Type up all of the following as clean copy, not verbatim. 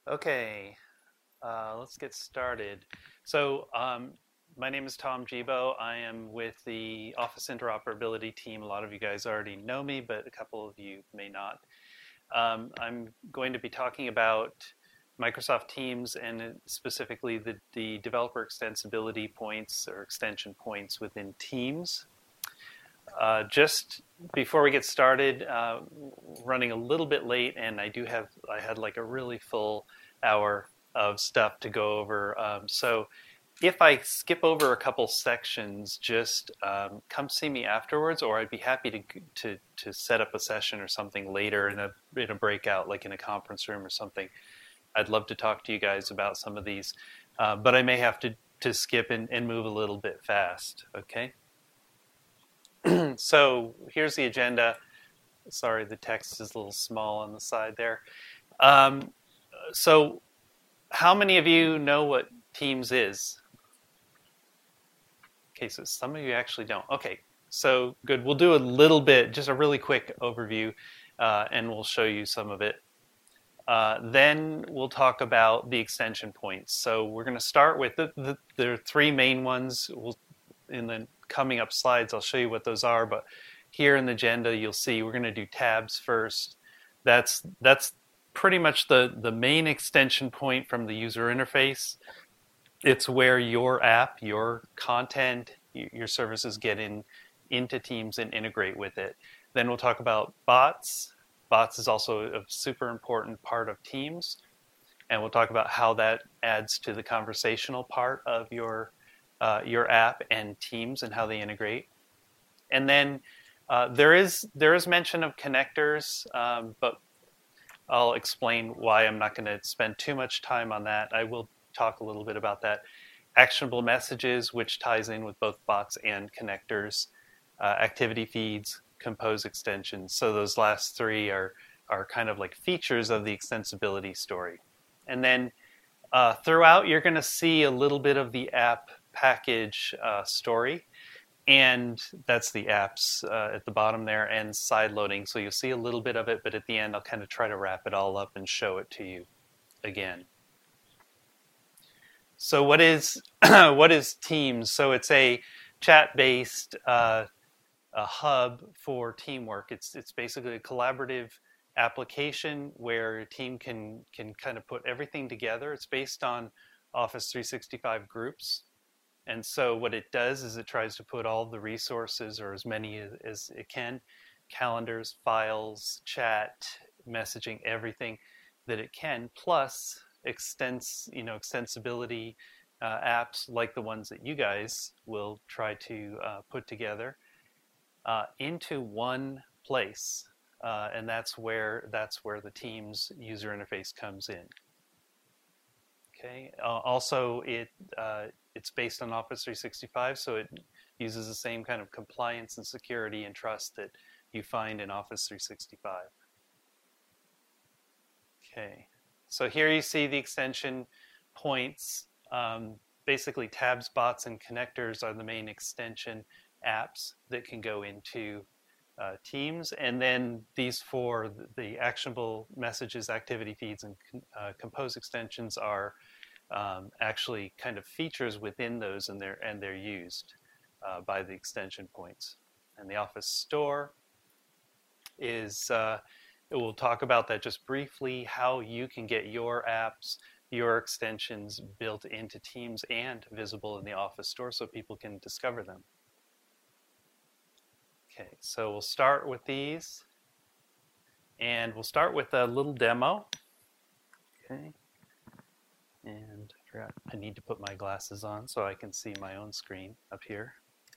Okay, let's get started. So, my name is Tom Gibo. I am with the Office Interoperability team. A lot of you guys already know me, but a couple of you may not. I'm going to be talking about Microsoft Teams and specifically the developer extensibility points or extension points within Teams. Just before we get started, running a little bit late, and I had like a really full hour of stuff to go over. So if I skip over a couple sections, just come see me afterwards, or I'd be happy to set up a session or something later in a breakout, like in a conference room or something. I'd love to talk to you guys about some of these, but I may have to skip and move a little bit fast. Okay. So here's the agenda. Sorry, the text is a little small on the side there. So how many of you know what Teams is? Okay, so some of you actually don't. Okay, so good. We'll do a little bit, just a really quick overview, and we'll show you some of it. Then we'll talk about the extension points. So we're going to start with there are three main ones. In the coming up slides, I'll show you what those are, but here in the agenda, you'll see we're going to do tabs first. That's pretty much the main extension point from the user interface. It's where your app, your content, your services get into Teams and integrate with it. Then we'll talk about bots. Bots is also a super important part of Teams, and we'll talk about how that adds to the conversational part of your app and Teams and how they integrate. And then there is mention of connectors, but I'll explain why I'm not going to spend too much time on that. I will talk a little bit about that. Actionable messages, which ties in with both bots and connectors, activity feeds, compose extensions. So those last three are kind of like features of the extensibility story. And then throughout, you're going to see a little bit of the app package story, and that's the apps at the bottom there, and side loading. So you'll see a little bit of it, but at the end I'll kind of try to wrap it all up and show it to you again. So what is Teams? So it's a chat-based a hub for teamwork. It's basically a collaborative application where a team can kind of put everything together. It's based on Office 365 groups. And so what it does is it tries to put all the resources, or as many as it can, calendars, files, chat, messaging, everything that it can, plus extensibility apps like the ones that you guys will try to put together into one place. And that's where the Teams user interface comes in. Okay. Also, it's based on Office 365, so it uses the same kind of compliance and security and trust that you find in Office 365. Okay. So here you see the extension points. Basically, tabs, bots, and connectors are the main extension apps that can go into Teams, and then these four, the actionable messages, activity feeds, and compose extensions are actually kind of features within those, and they're used by the extension points. And the Office Store is we'll talk about that just briefly, how you can get your apps, your extensions built into Teams and visible in the Office Store so people can discover them. Okay, so we'll start with these, and we'll start with a little demo. Okay, and I forgot I need to put my glasses on so I can see my own screen up here.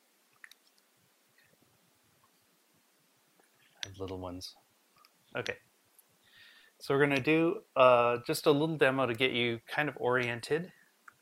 I have little ones. Okay, so we're going to do just a little demo to get you kind of oriented.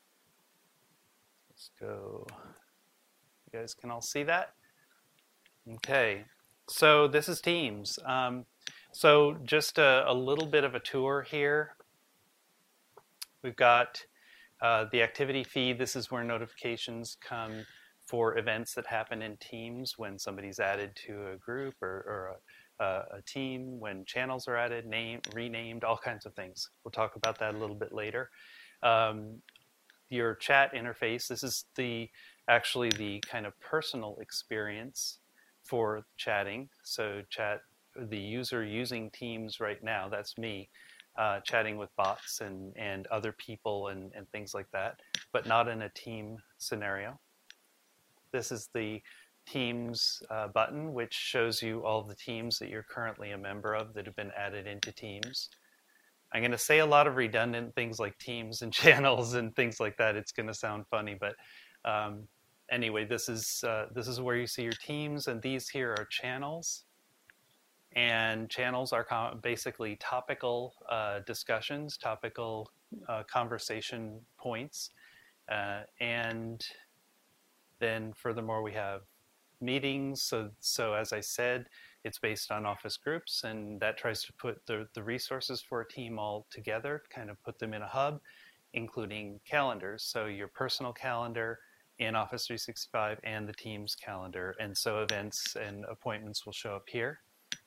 Let's go. You guys can all see that? Okay, so this is Teams. So just a little bit of a tour here. We've got the activity feed. This is where notifications come for events that happen in Teams when somebody's added to a group or a team, when channels are added, renamed, all kinds of things. We'll talk about that a little bit later. Your chat interface, this is actually the kind of personal experience for chatting. So the user using Teams right now, that's me, chatting with bots and other people and things like that, but not in a team scenario. This is the Teams button, which shows you all the teams that you're currently a member of that have been added into Teams. I'm going to say a lot of redundant things like teams and channels and things like that. It's going to sound funny, but anyway, this is where you see your teams, and these here are channels. And channels are basically topical discussions, topical conversation points, and then furthermore we have meetings. So as I said, it's based on Office groups, and that tries to put the resources for a team all together, kind of put them in a hub, including calendars. So your personal calendar in Office 365 and the team's calendar. And so events and appointments will show up here.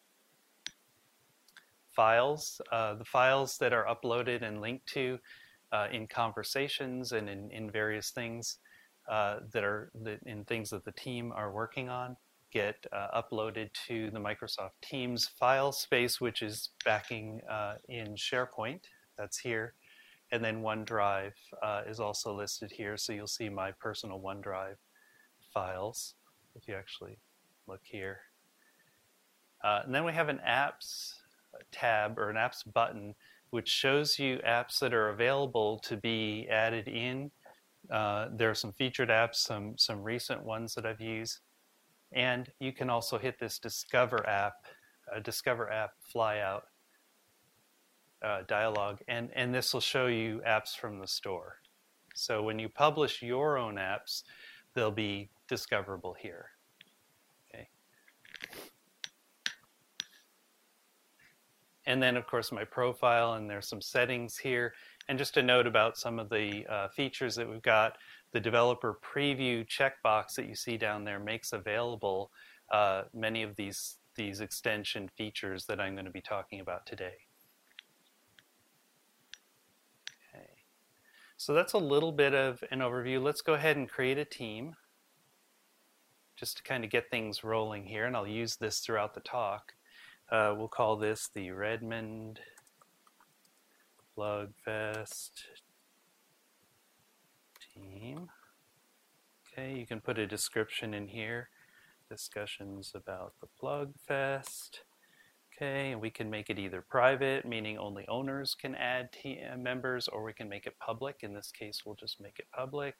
Files, the files that are uploaded and linked to in conversations and in various things in things that the team are working on, get uploaded to the Microsoft Teams file space, which is backing in SharePoint. That's here. And then OneDrive is also listed here. So you'll see my personal OneDrive files if you actually look here. And then we have an apps tab or an apps button, which shows you apps that are available to be added in. There are some featured apps, some recent ones that I've used. And you can also hit this Discover app flyout dialog, and this will show you apps from the store. So when you publish your own apps, they'll be discoverable here. Okay. And then, of course, my profile, and there's some settings here. And just a note about some of the features that we've got. The developer preview checkbox that you see down there makes available many of these extension features that I'm going to be talking about today. Okay. So that's a little bit of an overview. Let's go ahead and create a team just to kind of get things rolling here. And I'll use this throughout the talk. We'll call this the Redmond Plugfest team. Okay, you can put a description in here. Discussions about the Plugfest. Okay, and we can make it either private, meaning only owners can add members, or we can make it public. In this case, we'll just make it public.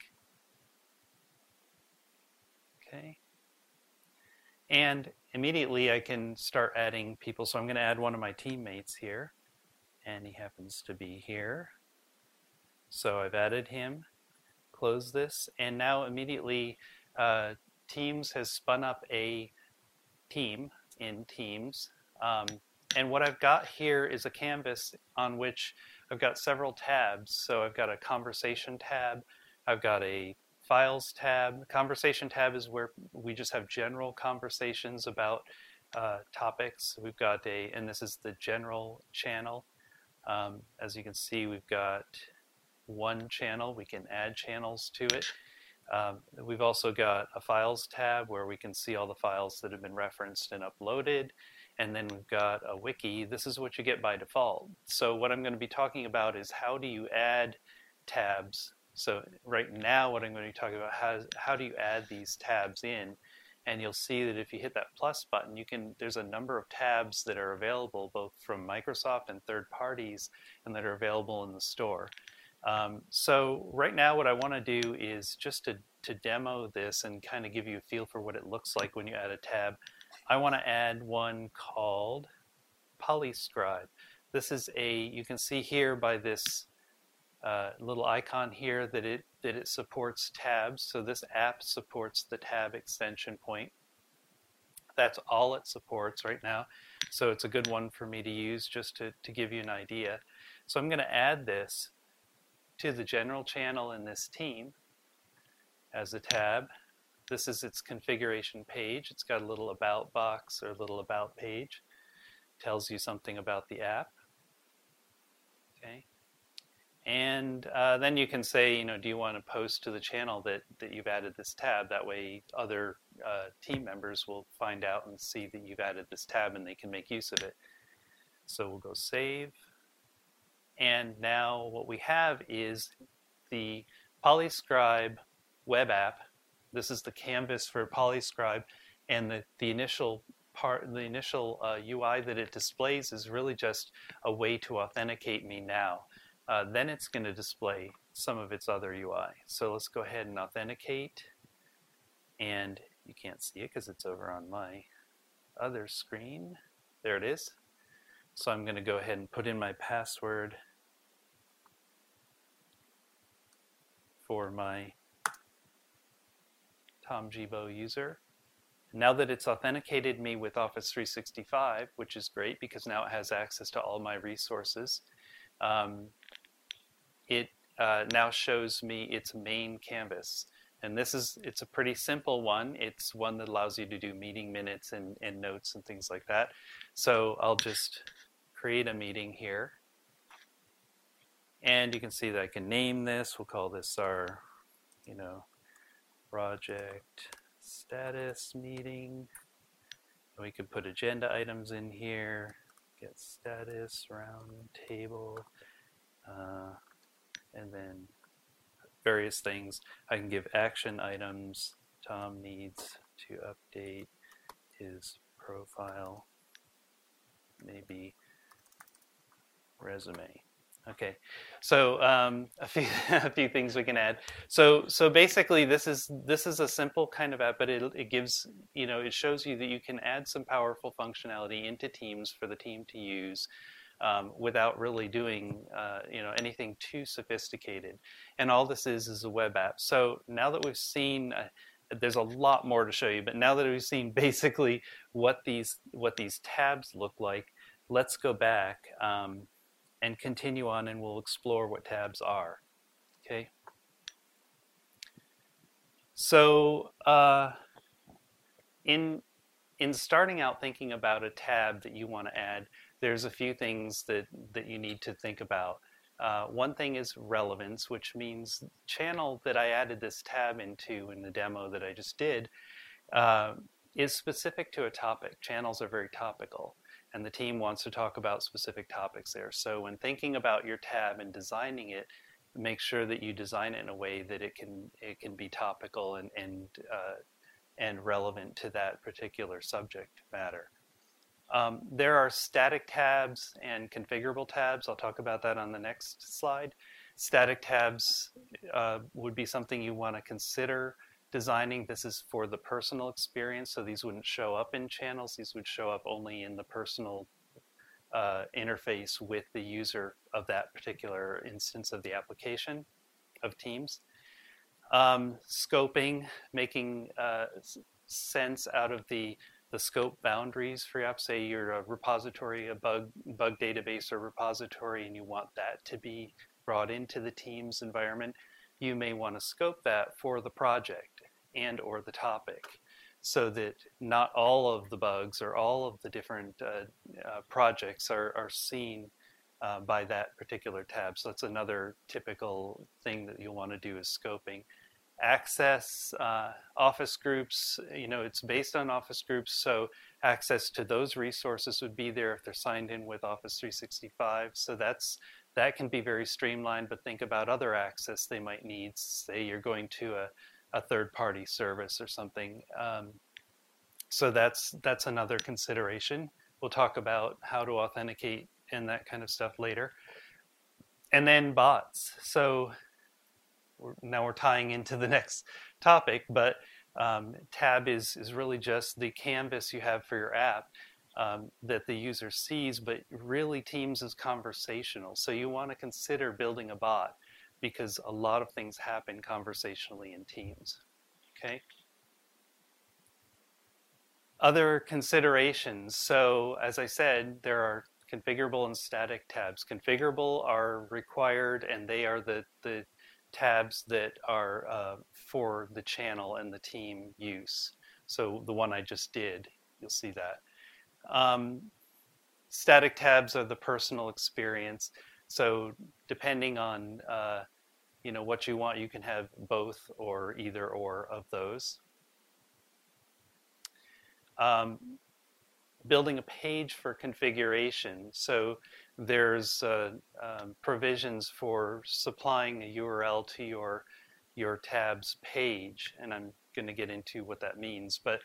Okay. And immediately I can start adding people. So I'm going to add one of my teammates here, and he happens to be here. So I've added him, close this, and now immediately Teams has spun up a team in Teams. And what I've got here is a canvas on which I've got several tabs. So I've got a conversation tab, I've got a files tab. The conversation tab is where we just have general conversations about topics. We've got and this is the general channel. As you can see, we've got one channel. We can add channels to it. We've also got a files tab where we can see all the files that have been referenced and uploaded. And then we've got a wiki. This is what you get by default. So what I'm going to be talking about is how do you add tabs. So right now what I'm going to be talking about, how do you add these tabs in? And you'll see that if you hit that plus button, there's a number of tabs that are available both from Microsoft and third parties and that are available in the store. So right now what I want to do is just to demo this and kind of give you a feel for what it looks like when you add a tab. I want to add one called Polyscribe. This is you can see here by this little icon here that it supports tabs. So this app supports the tab extension point. That's all it supports right now. So it's a good one for me to use just to give you an idea. So I'm going to add this to the general channel in this team as a tab. This is its configuration page. It's got a little about box or a little about page. tells you something about the app. Okay. And then you can say, do you want to post to the channel that you've added this tab? That way other team members will find out and see that you've added this tab and they can make use of it. So we'll go save. And now what we have is the Polyscribe web app. This is the canvas for Polyscribe, and the initial UI that it displays is really just a way to authenticate me now. Then it's going to display some of its other UI. So let's go ahead and authenticate. And you can't see it because it's over on my other screen. There it is. So I'm going to go ahead and put in my password for my Tom Gibo user. Now that it's authenticated me with Office 365, which is great because now it has access to all my resources, it now shows me its main canvas. And it's a pretty simple one. It's one that allows you to do meeting minutes and notes and things like that. So I'll just create a meeting here. And you can see that I can name this. We'll call this our, project status meeting. We could put agenda items in here, get status, round table, and then various things. I can give action items. Tom needs to update his profile, maybe resume. Okay, so a few things we can add. So basically, this is a simple kind of app, but it gives it shows you that you can add some powerful functionality into Teams for the team to use without really doing anything too sophisticated. And all this is a web app. So now that we've seen, there's a lot more to show you, but now that we've seen basically what these tabs look like, let's go back. And continue on, and we'll explore what tabs are. Okay. So in starting out thinking about a tab that you want to add, there's a few things that you need to think about. One thing is relevance, which means the channel that I added this tab into in the demo that I just did is specific to a topic. Channels are very topical, and the team wants to talk about specific topics there. So when thinking about your tab and designing it, make sure that you design it in a way that it can be topical and relevant to that particular subject matter. There are static tabs and configurable tabs. I'll talk about that on the next slide. Static tabs would be something you want to consider designing. This is for the personal experience, so these wouldn't show up in channels. These would show up only in the personal interface with the user of that particular instance of the application of Teams. Scoping, making sense out of the scope boundaries for your app. Say you're a repository, a bug database or repository, and you want that to be brought into the Teams environment. You may want to scope that for the project and or the topic, so that not all of the bugs or all of the different projects are seen by that particular tab. So that's another typical thing that you'll want to do is scoping. Access, Office groups, it's based on Office groups, so access to those resources would be there if they're signed in with Office 365. So that can be very streamlined, but think about other access they might need. Say you're going to a third-party service or something. So that's another consideration. We'll talk about how to authenticate and that kind of stuff later. And then bots. So now we're tying into the next topic, but tab is really just the canvas you have for your app that the user sees, but really Teams is conversational. So you want to consider building a bot because a lot of things happen conversationally in Teams. Okay. Other considerations. So as I said, there are configurable and static tabs. Configurable are required, and they are the tabs that are for the channel and the team use. So the one I just did, you'll see that. static tabs are the personal experience. So depending on what you want, you can have both or either or of those. Building a page for configuration. So there's provisions for supplying a URL to your tabs page, and I'm going to get into what that means. But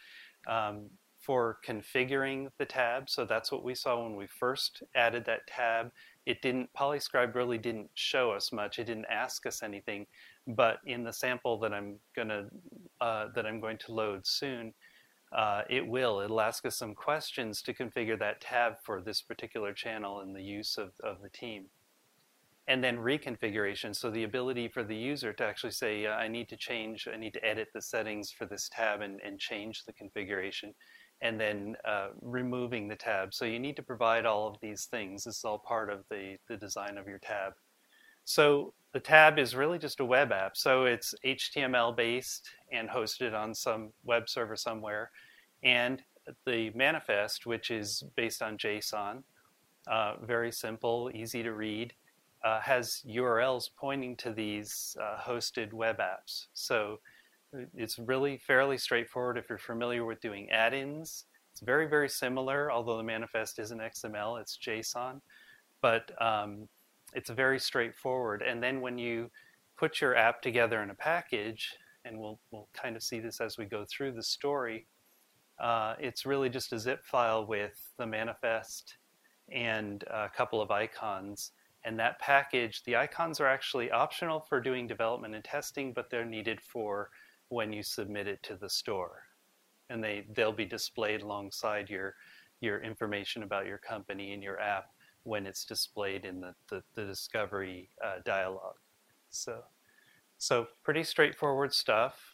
for configuring the tab, so that's what we saw when we first added that tab. Polyscribe really didn't show us much. It didn't ask us anything, but in the sample that I'm going to load soon, it'll ask us some questions to configure that tab for this particular channel and the use of the team. And then reconfiguration, so the ability for the user to actually say, I need to edit the settings for this tab and change the configuration, and then removing the tab. So you need to provide all of these things. This is all part of the design of your tab. So the tab is really just a web app. So it's HTML based and hosted on some web server somewhere. And the manifest, which is based on JSON, very simple, easy to read, has URLs pointing to these hosted web apps. So it's really fairly straightforward if you're familiar with doing add-ins. It's very, very similar, although the manifest isn't XML, it's JSON. But it's very straightforward. And then when you put your app together in a package, and we'll kind of see this as we go through the story, it's really just a zip file with the manifest and a couple of icons. And that package, the icons are actually optional for doing development and testing, but they're needed for when you submit it to the store. And they'll be displayed alongside your information about your company and your app when it's displayed in the discovery dialog. So pretty straightforward stuff.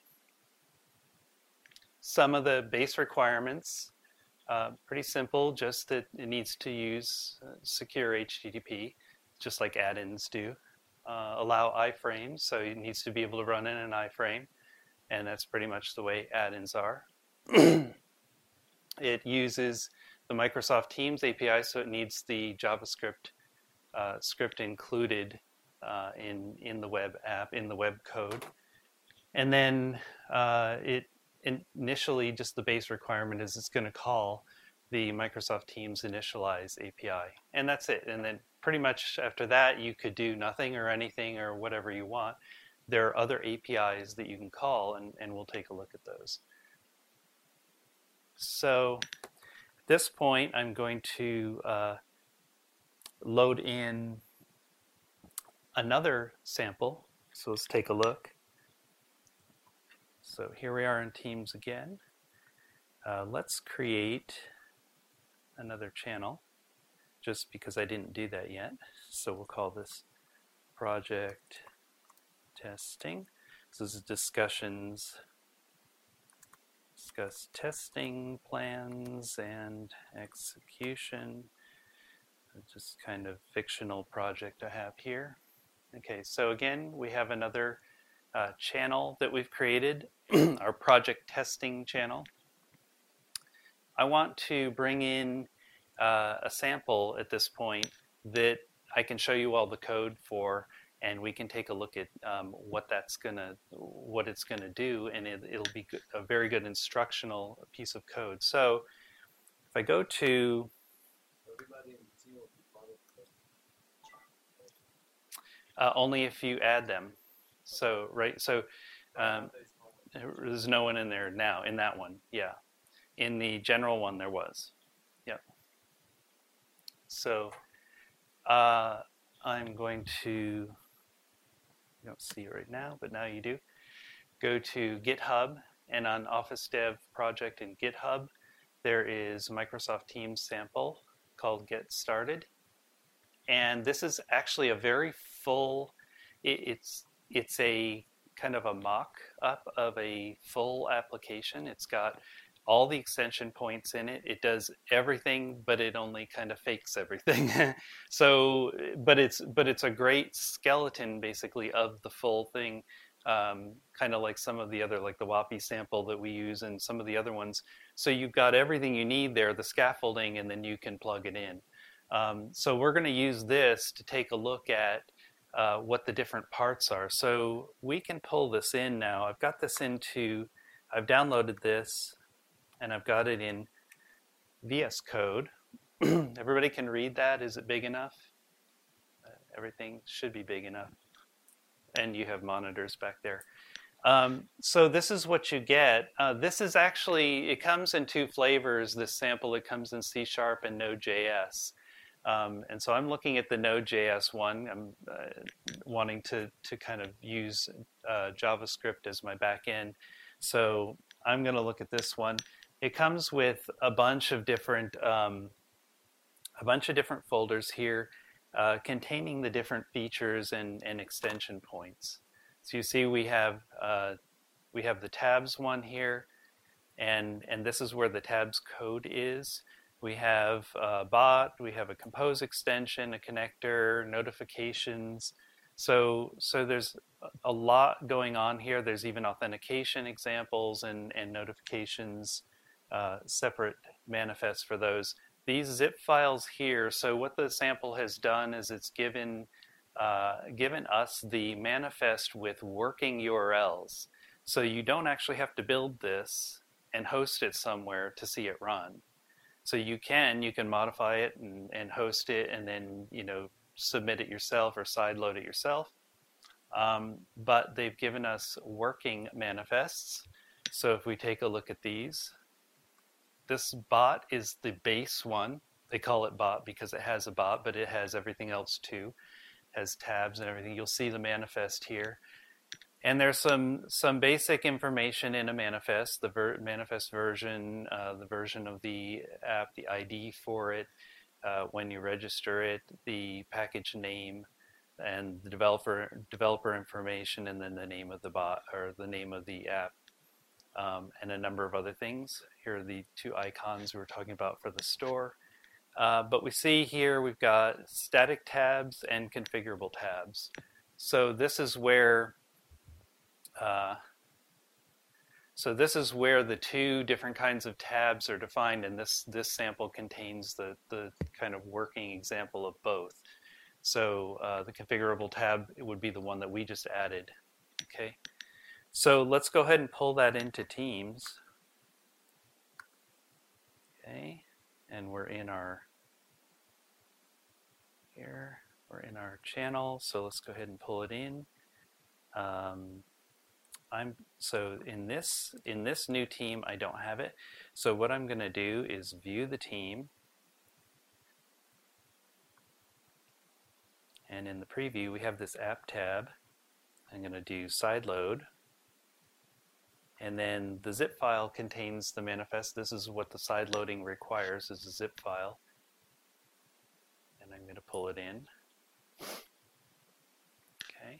Some of the base requirements, pretty simple, just that it needs to use secure HTTP, just like add-ins do. Allow iframes, so it needs to be able to run in an iframe, and that's pretty much the way add-ins are. It uses the Microsoft Teams API, so it needs the JavaScript script included in the web app, in the web code. And then initially, just the base requirement is it's going to call the Microsoft Teams Initialize API. And that's it. And then pretty much after that, you could do nothing or anything or whatever you want. There are other APIs that you can call, and we'll take a look at those. So at this point, I'm going to load in another sample. So let's take a look. So here we are in Teams again. Let's create another channel, just because I didn't do that yet. So we'll call this project testing. So this is discuss testing plans and execution. Just kind of fictional project I have here. Okay, so again, we have another channel that we've created, our project testing channel. I want to bring in a sample at this point that I can show you all the code for, and we can take a look at what it's gonna do, and it'll be a very good instructional piece of code. So if I go to only if you add them. So there's no one in there now in that one. Yeah, in the general one there was. Yep. So I'm going to, you don't see it right now, but now you do. Go to GitHub, and on Office Dev Project in GitHub, there is Microsoft Teams sample called Get Started. And this is actually a very full, it's a kind of a mock-up of a full application. It's got all the extension points in it. It does everything, but it only kind of fakes everything. So, but it's a great skeleton basically of the full thing, kind of like some of the other, like the WAPI sample that we use and some of the other ones. So you've got everything you need there, the scaffolding, and then you can plug it in. So we're going to use this to take a look at what the different parts are. So we can pull this in now. I've downloaded this, and I've got it in VS Code. Everybody can read that. Is it big enough? Everything should be big enough. And you have monitors back there. So this is what you get. This is actually, it comes in two flavors, this sample. It comes in C# and Node.js. And so I'm looking at the Node.js one. I'm wanting to kind of use JavaScript as my backend. So I'm going to look at this one. It comes with a bunch of different folders here containing the different features and extension points. So you see we have the tabs one here, and this is where the tabs code is. We have a bot, we have a compose extension, a connector, notifications. So there's a lot going on here. There's even authentication examples and notifications, separate manifests for those. These zip files here, so what the sample has done is it's given us the manifest with working URLs. So you don't actually have to build this and host it somewhere to see it run. So you can modify it and host it, and then submit it yourself or sideload it yourself. But they've given us working manifests. So if we take a look at these, this bot is the base one. They call it bot because it has a bot, but it has everything else too. It has tabs and everything. You'll see the manifest here. And there's some basic information in a manifest, the manifest version, the version of the app, the ID for it, when you register it, the package name, and the developer information, and then the name of the bot or the name of the app, and a number of other things. Here are the two icons we were talking about for the store. But we see here we've got static tabs and configurable tabs. So this is where the two different kinds of tabs are defined, and this sample contains the kind of working example of both. So the configurable tab would be the one that we just added. Okay, so let's go ahead and pull that into Teams. Okay, and we're in our channel. So let's go ahead and pull it in. So in this new team, I don't have it. So what I'm going to do is view the team. And in the preview, we have this app tab. I'm going to do sideload. And then the zip file contains the manifest. This is what the sideloading requires, is a zip file. And I'm going to pull it in. Okay.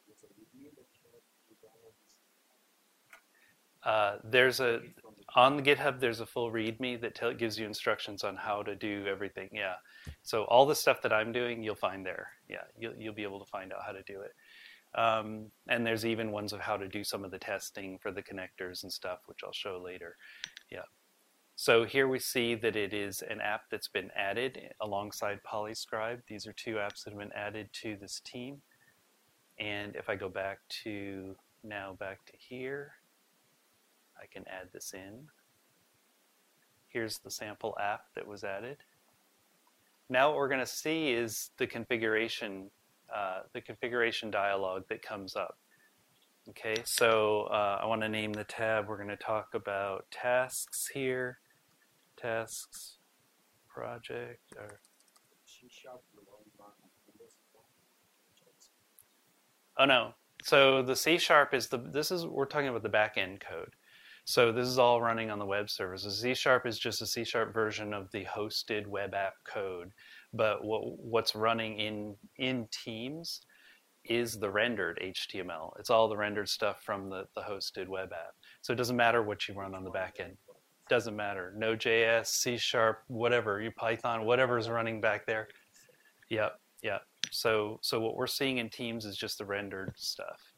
On the GitHub, there's a full README that gives you instructions on how to do everything. Yeah, so all the stuff that I'm doing, you'll find there. Yeah, you'll be able to find out how to do it. And there's even ones of how to do some of the testing for the connectors and stuff, which I'll show later. Yeah. So here we see that it is an app that's been added alongside Polyscribe. These are two apps that have been added to this team. And if I go back to here, I can add this in. Here's the sample app that was added. Now what we're going to see is the configuration dialog that comes up. Okay, so I want to name the tab. We're going to talk about tasks here. Tasks, project, or oh no. So the C# we're talking about the back-end code. So this is all running on the web servers. The C# is just a C# version of the hosted web app code. But what's running in Teams is the rendered HTML. It's all the rendered stuff from the hosted web app. So it doesn't matter what you run on the back end. Doesn't matter. Node.js, C#, whatever, Python, whatever's running back there. Yep. So what we're seeing in Teams is just the rendered stuff.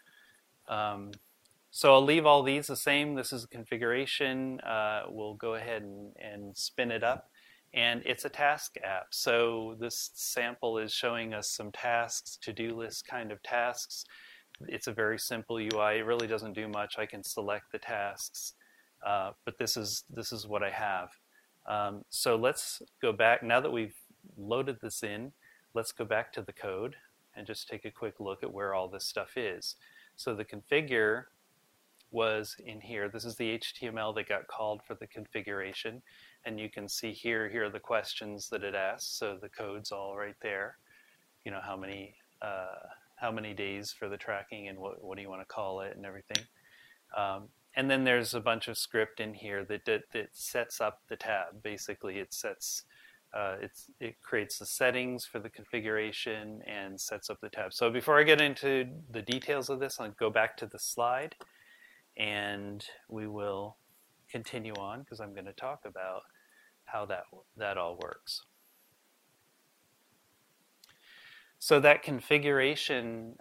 So I'll leave all these the same. This is a configuration. We'll go ahead and spin it up. And it's a task app. So this sample is showing us some tasks, to-do list kind of tasks. It's a very simple UI. It really doesn't do much. I can select the tasks, but this is what I have. So let's go back. Now that we've loaded this in, let's go back to the code and just take a quick look at where all this stuff is. So the configure was in here. This is the HTML that got called for the configuration. And you can see here are the questions that it asks. So the code's all right there. You know, how many days for the tracking and what do you want to call it and everything. And then there's a bunch of script in here that sets up the tab. Basically, it creates the settings for the configuration and sets up the tab. So before I get into the details of this, I'll go back to the slide and we will continue on because I'm going to talk about how that all works. So that configuration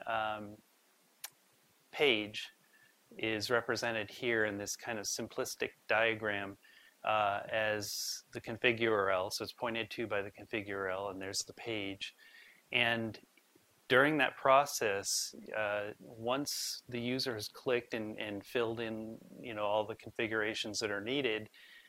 page is represented here in this kind of simplistic diagram as the config URL. So it's pointed to by the config URL, and there's the page. And during that process, once the user has clicked and filled in, all the configurations that are needed,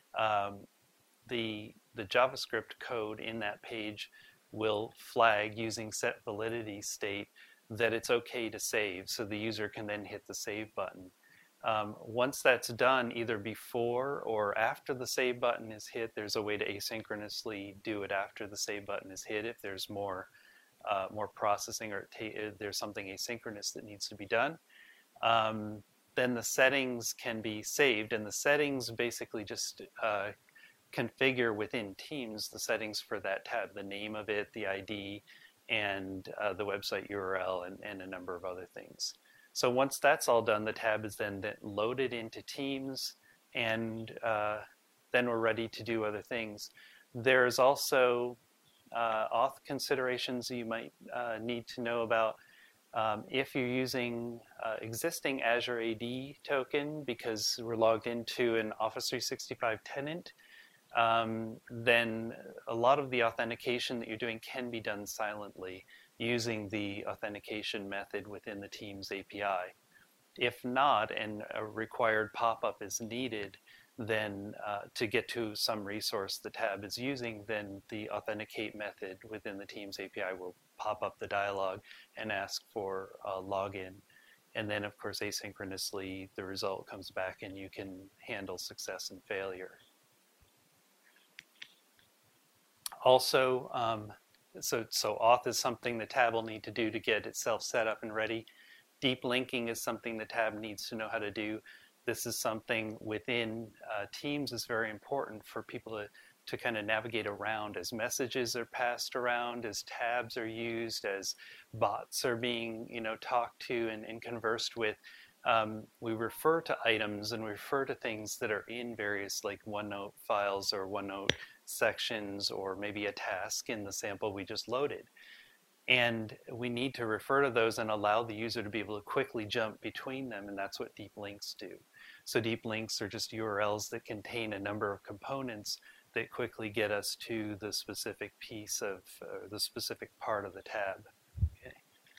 the JavaScript code in that page will flag using set validity state that it's okay to save, so the user can then hit the save button. Once that's done, either before or after the save button is hit, there's a way to asynchronously do it after the save button is hit if there's more processing or there's something asynchronous that needs to be done. Then the settings can be saved, and the settings basically just configure within Teams the settings for that tab, the name of it, the ID, and the website URL, and a number of other things. So once that's all done, the tab is then loaded into Teams, and then we're ready to do other things. There's also auth considerations you might need to know about. If you're using existing Azure AD token because we're logged into an Office 365 tenant, then a lot of the authentication that you're doing can be done silently using the authentication method within the Teams API. If not, and a required pop-up is needed, then to get to some resource the tab is using, then the authenticate method within the Teams API will pop up the dialog and ask for a login. And then, of course, asynchronously, the result comes back and you can handle success and failure. Also, so auth is something the tab will need to do to get itself set up and ready. Deep linking is something the tab needs to know how to do. This is something within Teams is very important for people to kind of navigate around as messages are passed around, as tabs are used, as bots are being talked to and conversed with. We refer to items and we refer to things that are in various like OneNote files or OneNote sections or maybe a task in the sample we just loaded. And we need to refer to those and allow the user to be able to quickly jump between them, and that's what deep links do. So deep links are just URLs that contain a number of components that quickly get us to the specific piece of the specific part of the tab. Okay.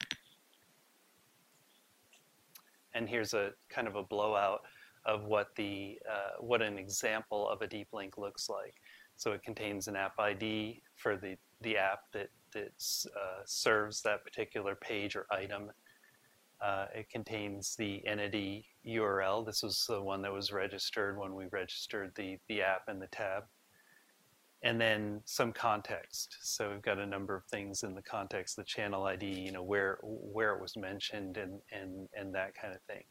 And here's a kind of a blowout of what an example of a deep link looks like. So it contains an app ID for the app that serves that particular page or item. It contains the entity URL. This was the one that was registered when we registered the app and the tab. And then some context. So we've got a number of things in the context, the channel ID, where it was mentioned and that kind of thing.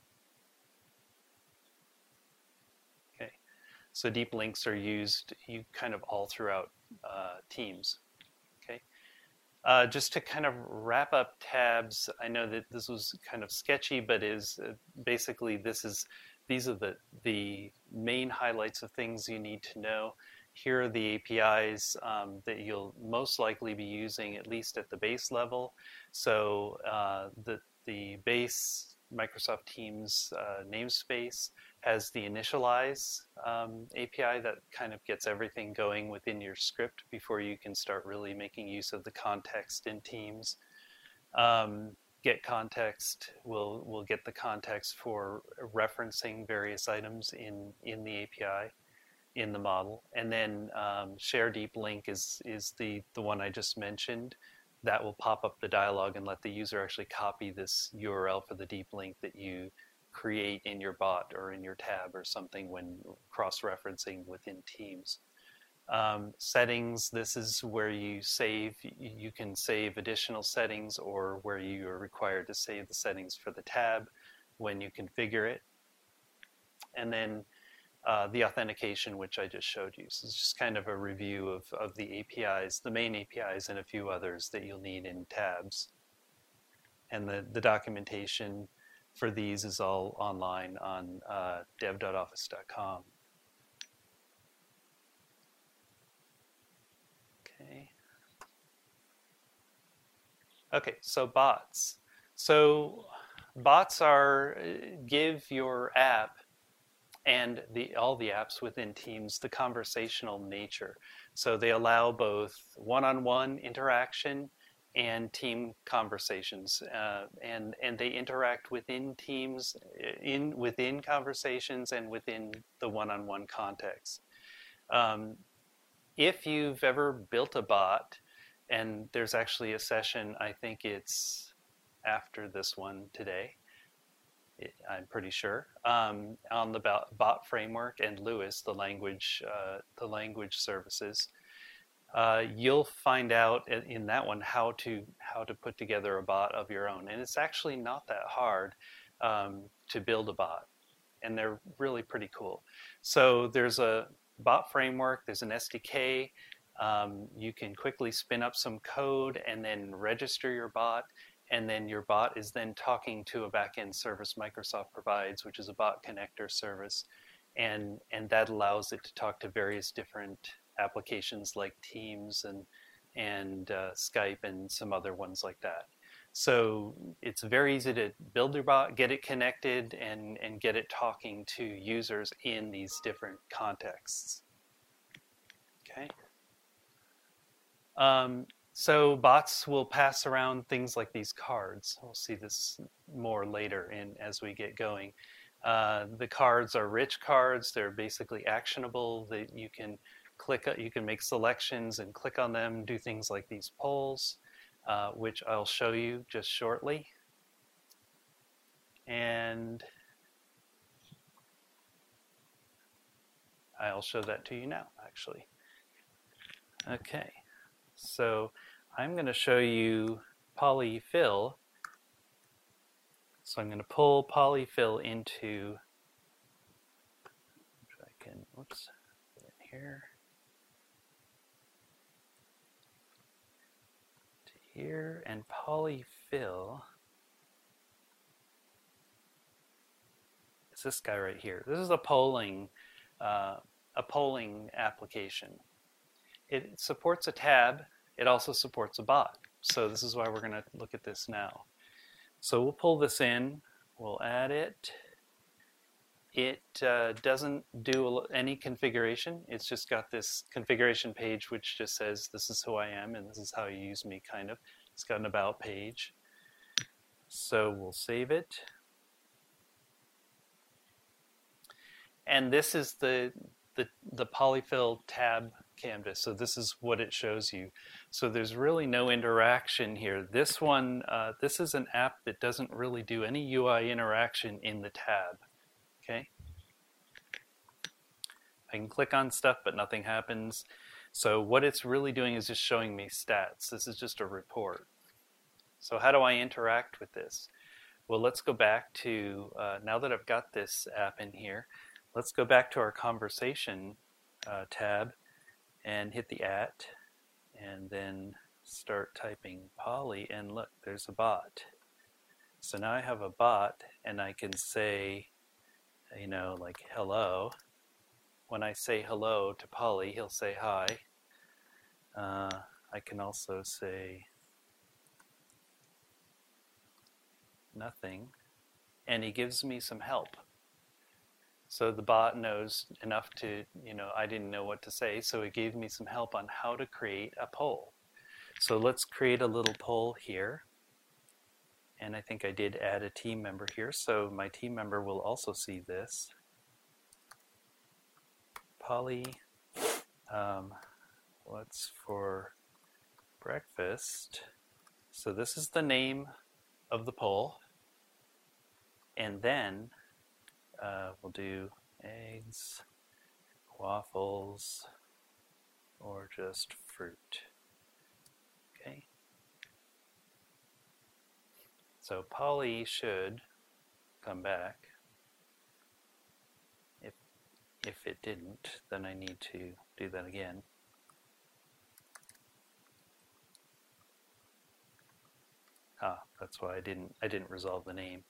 Okay. So deep links are used kind of all throughout Teams. Okay. Just to kind of wrap up tabs, I know that this was kind of sketchy, but basically these are the main highlights of things you need to know. Here are the APIs that you'll most likely be using, at least at the base level. So the base Microsoft Teams namespace has the initialize API that kind of gets everything going within your script before you can start really making use of the context in Teams. Get context will get the context for referencing various items in the API in the model, and then share deep link is the one I just mentioned. That will pop up the dialog and let the user actually copy this URL for the deep link that you create in your bot or in your tab or something when cross-referencing within Teams. Settings, this is where you save, you can save additional settings, or where you are required to save the settings for the tab when you configure it. And then the authentication, which I just showed you. So it's just kind of a review of the APIs, the main APIs, and a few others that you'll need in tabs. And the documentation for these is all online on dev.office.com. Okay, so bots. So bots are give your app and all the apps within Teams the conversational nature. So they allow both one-on-one interaction and team conversations, and they interact within Teams, within conversations and within the one-on-one context. If you've ever built a bot, and there's actually a session, I think it's after this one today, I'm pretty sure, on the bot framework and Lewis, the language services. You'll find out in that one how to put together a bot of your own, and it's actually not that hard to build a bot, and they're really pretty cool. So there's a bot framework, there's an SDK. You can quickly spin up some code and then register your bot. And then your bot is then talking to a backend service Microsoft provides, which is a bot connector service. And that allows it to talk to various different applications like Teams and Skype and some other ones like that. So it's very easy to build your bot, get it connected, and get it talking to users in these different contexts. Okay. So bots will pass around things like these cards. We'll see this more later as we get going. The cards are rich cards. They're basically actionable. That you can you can make selections and click on them, do things like these polls, which I'll show you just shortly. And I'll show that to you now, actually. Okay. So I'm going to show you polyfill. So I'm going to pull polyfill into, if I can, whoops, put it here, to here, and polyfill is this guy right here. This is a polling application. It supports a tab. It also supports a bot. So this is why we're going to look at this now. So we'll pull this in. We'll add it. It doesn't do any configuration. It's just got this configuration page which just says this is who I am and this is how you use me, kind of. It's got an about page. So we'll save it. And this is the polyfill tab canvas. So this is what it shows you. So there's really no interaction here. This one, this is an app that doesn't really do any UI interaction in the tab. Okay. I can click on stuff, but nothing happens. So what it's really doing is just showing me stats. This is just a report. So how do I interact with this? Well, let's go back to, now that I've got this app in here, let's go back to our conversation tab and hit the @ and then start typing poly, and look, there's a bot. So now I have a bot and I can say, you know, like hello. When I say hello to Polly, he'll say hi. I can also say nothing. and he gives me some help. So the bot knows enough to, I didn't know what to say, so it gave me some help on how to create a poll. So let's create a little poll here. And I think I did add a team member here, so my team member will also see this. Polly, what's for breakfast? So this is the name of the poll. And then we'll do eggs, waffles, or just fruit. Okay. So Polly should come back. If it didn't, then I need to do that again. That's why I didn't resolve the name.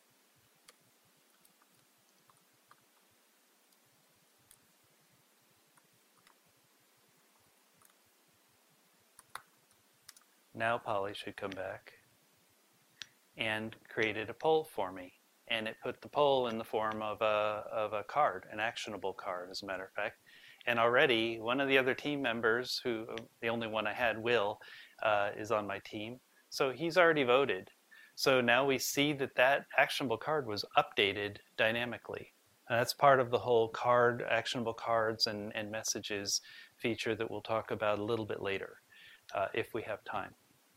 Now Polly should come back and created a poll for me. And it put the poll in the form of a card, an actionable card, as a matter of fact. And already one of the other team members, who the only one I had, Will, is on my team. So he's already voted. So now we see that actionable card was updated dynamically. And that's part of the whole actionable cards and messages feature that we'll talk about a little bit later, if we have time.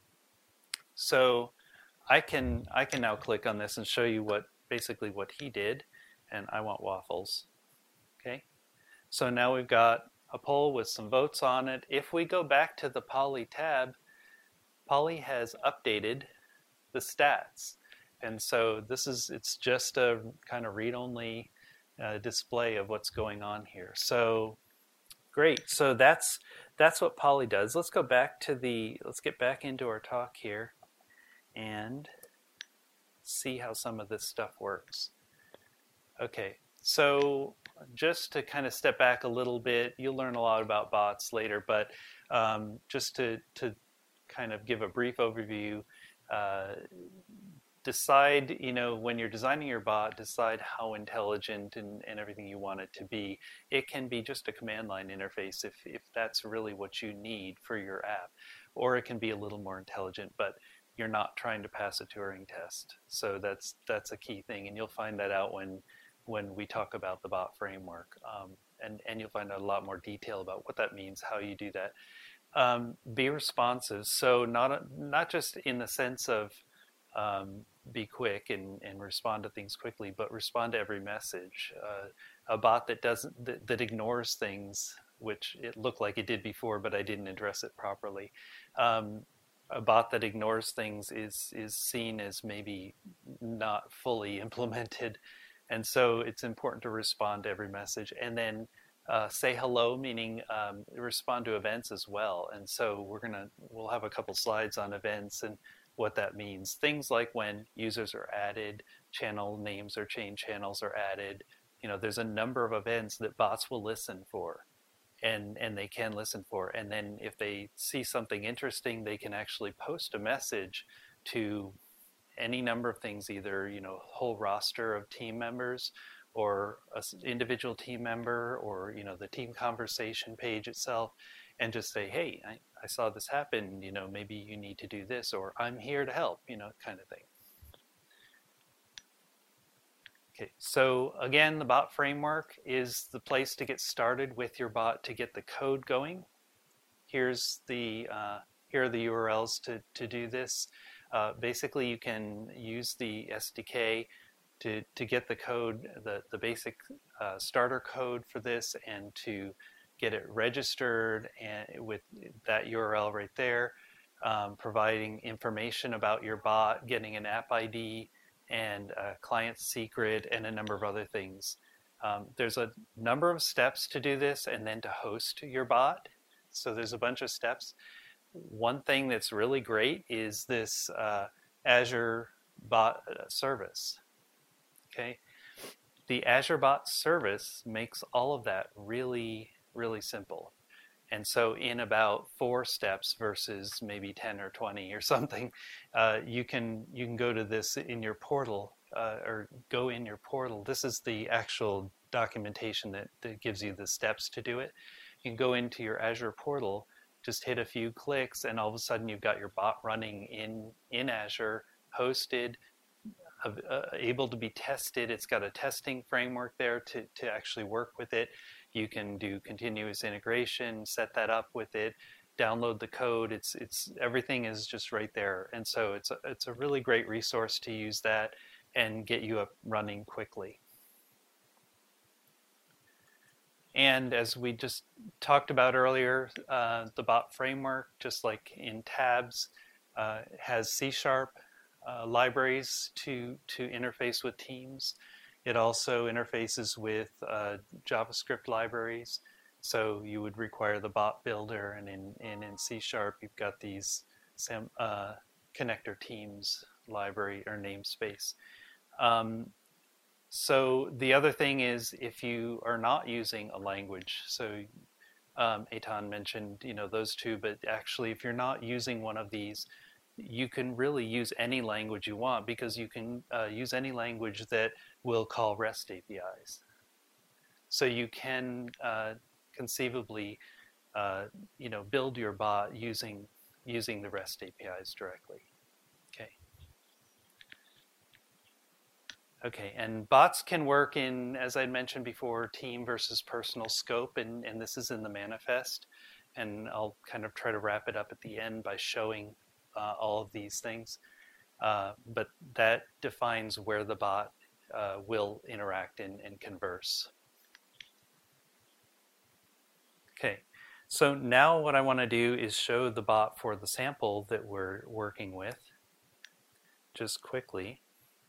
So I can now click on this and show you basically what he did, and I want waffles. Okay, so now we've got a poll with some votes on it. If we go back to the Polly tab, Polly has updated the stats, and so it's just a kind of read-only display of what's going on here. So great. So that's what Polly does. Let's get back into our talk here and see how some of this stuff works. Okay, so just to kind of step back a little bit, you'll learn a lot about bots later, but just to kind of give a brief overview, decide, when you're designing your bot, decide how intelligent and everything you want it to be. It can be just a command line interface if that's really what you need for your app, or it can be a little more intelligent, but you're not trying to pass a Turing test. So that's a key thing, and you'll find that out when we talk about the bot framework, and you'll find out a lot more detail about what that means, how you do that. Be responsive, so not just in the sense of be quick and respond to things quickly, but respond to every message. A bot that ignores things, which it looked like it did before, but I didn't address it properly. A bot that ignores things is seen as maybe not fully implemented, and so it's important to respond to every message, and then say hello, meaning respond to events as well. And so we'll have a couple slides on events and what that means. Things like when users are added, channel names or chain channels are added. There's a number of events that bots will listen for. And they can listen for. And then if they see something interesting, they can actually post a message to any number of things, either, a whole roster of team members or an individual team member, or, the team conversation page itself, and just say, hey, I saw this happen, maybe you need to do this, or I'm here to help, kind of thing. Okay, so again, the bot framework is the place to get started with your bot to get the code going. Here are the URLs to do this. Basically, you can use the SDK to get the code, the basic starter code for this, and to get it registered and with that URL right there, providing information about your bot, getting an app ID, and a client secret, and a number of other things. There's a number of steps to do this, and then to host your bot. So there's a bunch of steps. One thing that's really great is this Azure Bot service. Okay, the Azure Bot service makes all of that really, really simple. And so in about 4 steps versus maybe 10 or 20 or something, you can go to this in your portal or go in your portal. This is the actual documentation that gives you the steps to do it. You can go into your Azure portal, just hit a few clicks, and all of a sudden you've got your bot running in Azure, hosted, able to be tested. It's got a testing framework there to actually work with it. You can do continuous integration, set that up with it, download the code. It's everything is just right there, and so it's a really great resource to use that and get you up running quickly. And as we just talked about earlier, the bot framework, just like in tabs, has C# libraries to interface with Teams. It also interfaces with JavaScript libraries. So you would require the bot builder, and in C# you've got these connector Teams library or namespace. So the other thing is, if you are not using a language, so Eitan mentioned those two, but actually if you're not using one of these, you can really use any language you want, because you can use any language that will call REST APIs. So you can conceivably build your bot using the REST APIs directly. Okay, and bots can work in, as I mentioned before, team versus personal scope, and this is in the manifest. And I'll kind of try to wrap it up at the end by showing all of these things. But that defines where the bot will interact and converse. Okay, so now what I want to do is show the bot for the sample that we're working with, just quickly.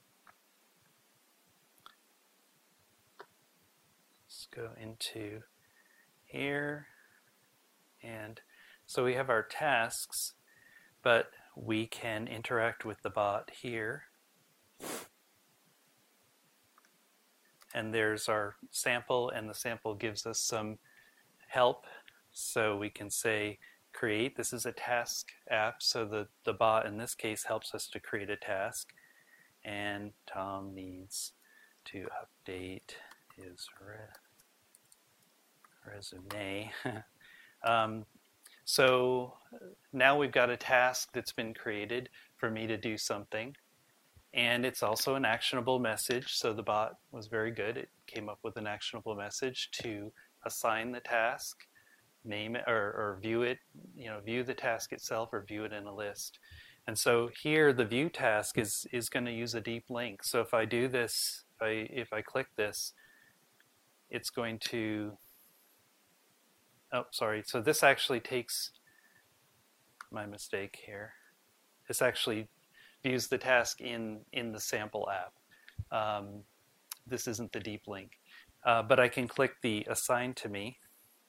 Go into here, and so we have our tasks, but we can interact with the bot here, and there's our sample, and the sample gives us some help. So we can say create. This is a task app, so the bot in this case helps us to create a task, and Tom needs to update his resume. So now we've got a task that's been created for me to do something, and it's also an actionable message. So the bot was very good. It came up with an actionable message to assign the task, name it, or view it, view the task itself, or view it in a list. And so here the view task is going to use a deep link. So if I do this, if I click this, it's going to, oh, sorry. So this actually takes, my mistake here. This actually views the task in the sample app. This isn't the deep link. But I can click the assign to me,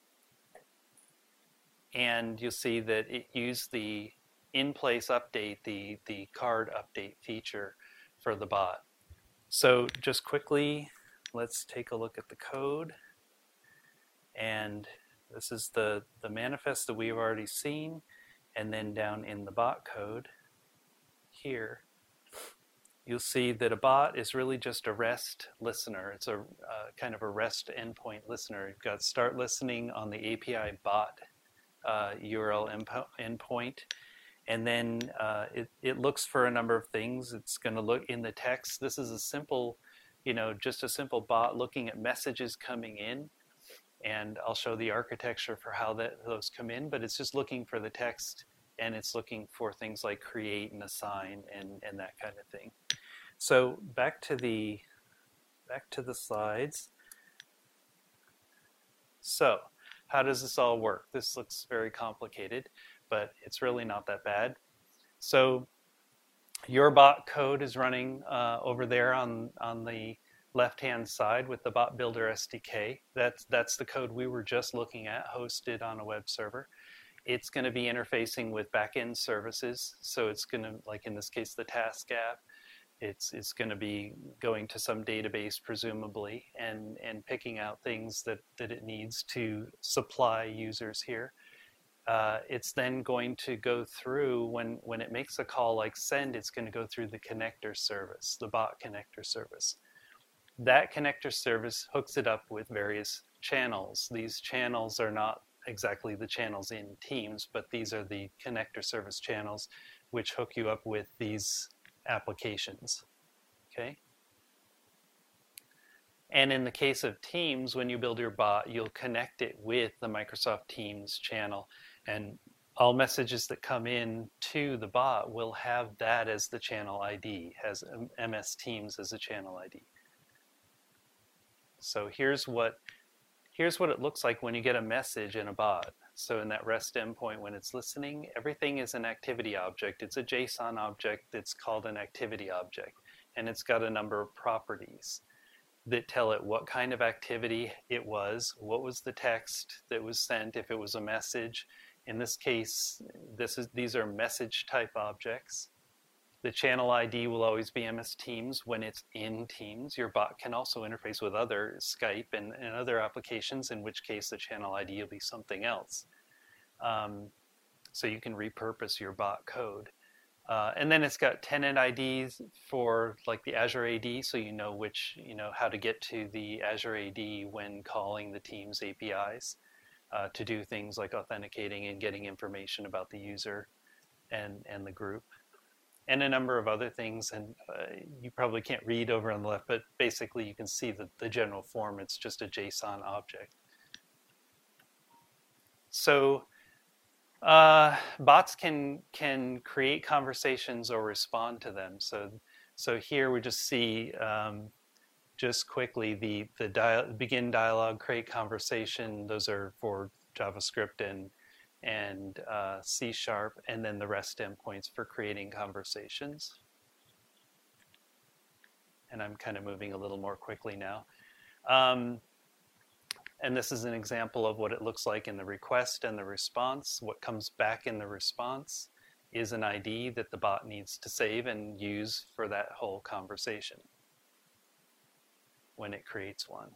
and you'll see that it used the in-place update, the card update feature for the bot. So just quickly, let's take a look at the code. And this is the manifest that we've already seen. And then down in the bot code here, you'll see that a bot is really just a REST listener. It's a kind of a REST endpoint listener. You've got start listening on the API bot URL endpoint. And then it looks for a number of things. It's going to look in the text. This is a simple, just a simple bot looking at messages coming in. And I'll show the architecture for how those come in, but it's just looking for the text, and it's looking for things like create and assign and that kind of thing. So back to the slides. So how does this all work? This looks very complicated, but it's really not that bad. So your bot code is running over there on the left-hand side with the Bot Builder SDK. That's the code we were just looking at, hosted on a web server. It's going to be interfacing with back-end services. So it's going to, like in this case, the task app. It's going to be going to some database, presumably, and picking out things that it needs to supply users here. it's then going to go through, when it makes a call like send, it's going to go through the connector service, the bot connector service. That connector service hooks it up with various channels. These channels are not exactly the channels in Teams, but these are the connector service channels which hook you up with these applications. Okay? And in the case of Teams, when you build your bot, you'll connect it with the Microsoft Teams channel. And all messages that come in to the bot will have that as the channel ID, has MS Teams as a channel ID. So here's what it looks like when you get a message in a bot. So in that REST endpoint, when it's listening, everything is an activity object. It's a JSON object that's called an activity object. And it's got a number of properties that tell it what kind of activity it was, what was the text that was sent, if it was a message. In this case, these are message type objects. The channel ID will always be MS Teams when it's in Teams. Your bot can also interface with other Skype and other applications, in which case the channel ID will be something else. So you can repurpose your bot code. And then it's got tenant IDs for like the Azure AD, so you know how to get to the Azure AD when calling the Teams APIs to do things like authenticating and getting information about the user and the group. And a number of other things, and you probably can't read over on the left, but basically you can see the general form. It's just a JSON object. So bots can create conversations or respond to them. So here we just see just quickly the begin dialogue, create conversation. Those are for JavaScript and C#, and then the REST endpoints for creating conversations. And I'm kind of moving a little more quickly now. And this is an example of what it looks like in the request and the response. What comes back in the response is an ID that the bot needs to save and use for that whole conversation when it creates one.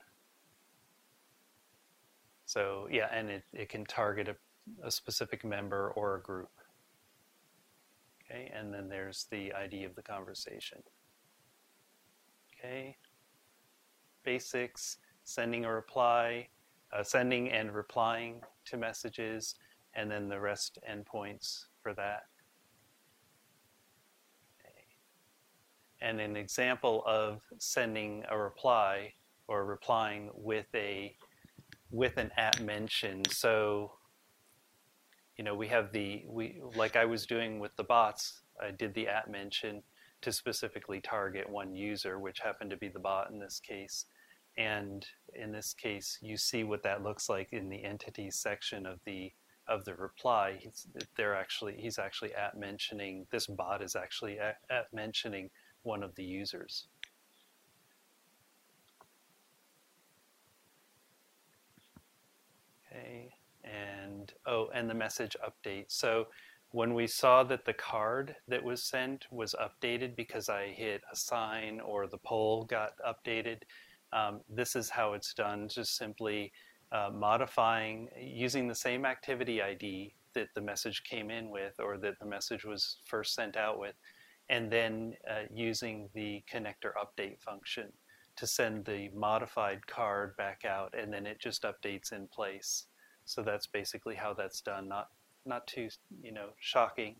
So yeah, and it can target a specific member or a group. Okay, and then there's the ID of the conversation. Okay, basics, sending a reply, sending and replying to messages, and then the REST endpoints for that. Okay. And an example of sending a reply or replying with an @mention. So we have like I was doing with the bots, I did the @mention to specifically target one user, which happened to be the bot in this case. And in this case, you see what that looks like in the entities section of the reply. He's actually @mentioning, this bot is actually @mentioning one of the users. Okay. And the message update. So when we saw that the card that was sent was updated because I hit assign or the poll got updated, this is how it's done. Just simply modifying, using the same activity ID that the message came in with or that the message was first sent out with, and then using the connector update function to send the modified card back out, and then it just updates in place. So that's basically how that's done. Not too shocking.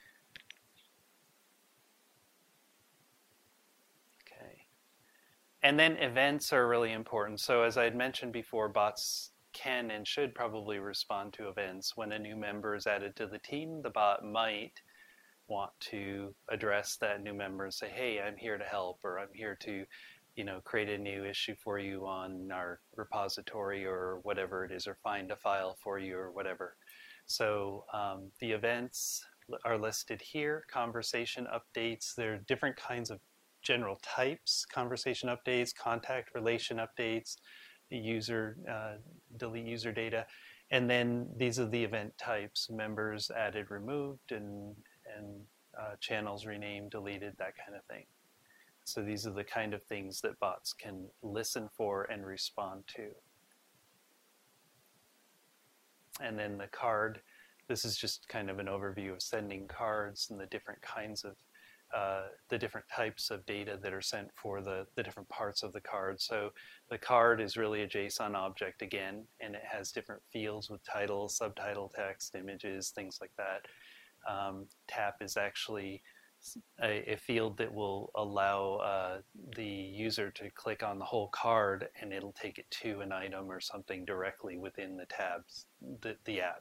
Okay. And then events are really important. So as I had mentioned before, bots can and should probably respond to events. When a new member is added to the team, the bot might want to address that new member and say, hey, I'm here to help, or I'm here to create a new issue for you on our repository or whatever it is, or find a file for you or whatever. So the events are listed here. Conversation updates, there are different kinds of general types: conversation updates, contact relation updates, user delete user data, and then these are the event types: members added, removed, and channels renamed, deleted, that kind of thing. So these are the kind of things that bots can listen for and respond to. And then the card this is just kind of an overview of sending cards and the different kinds of the different types of data that are sent for the different parts of the card. So the card is really a JSON object again, and it has different fields with title, subtitle text, images, things like that. Tap is actually a field that will allow the user to click on the whole card, and it'll take it to an item or something directly within the tabs, the app.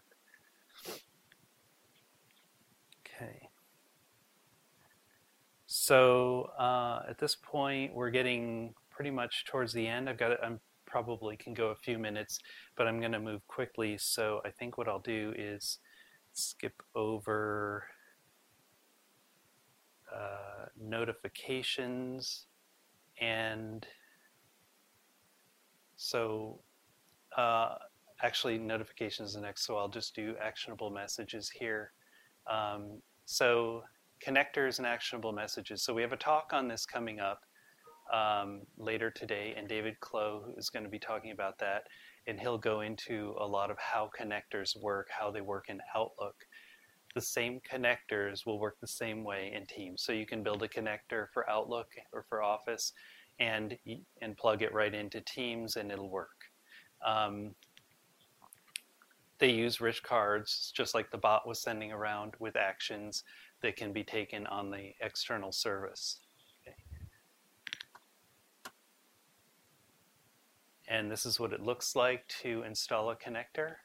Okay. So at this point, we're getting pretty much towards the end. I'm probably can go a few minutes, but I'm going to move quickly. So I think what I'll do is skip over notifications, and so actually notifications is next. So I'll just do actionable messages here. So connectors and actionable messages. So we have a talk on this coming up later today, and David Clow is going to be talking about that, and he'll go into a lot of how connectors work, how they work in Outlook. The same connectors will work the same way in Teams. So you can build a connector for Outlook or for Office and plug it right into Teams, and it'll work. They use rich cards, just like the bot was sending around, with actions that can be taken on the external service. Okay. And this is what it looks like to install a connector.